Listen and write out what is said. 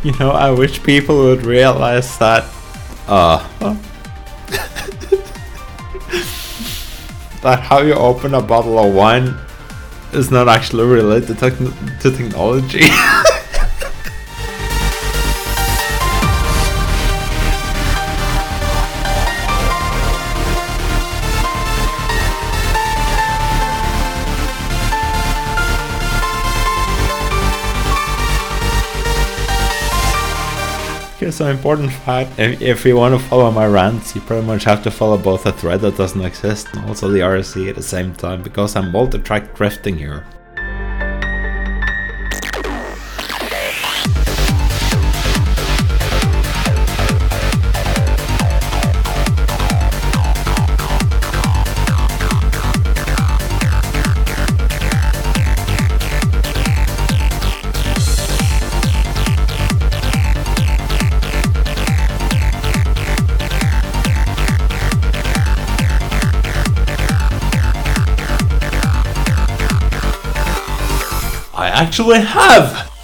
I wish people would realize that that how you open a bottle of wine is not actually related to technology. Okay, so important fact, if you want to follow my rants, you pretty much have to follow both a thread that doesn't exist and also the RSC at the same time, because I'm multi-track drifting here. I actually have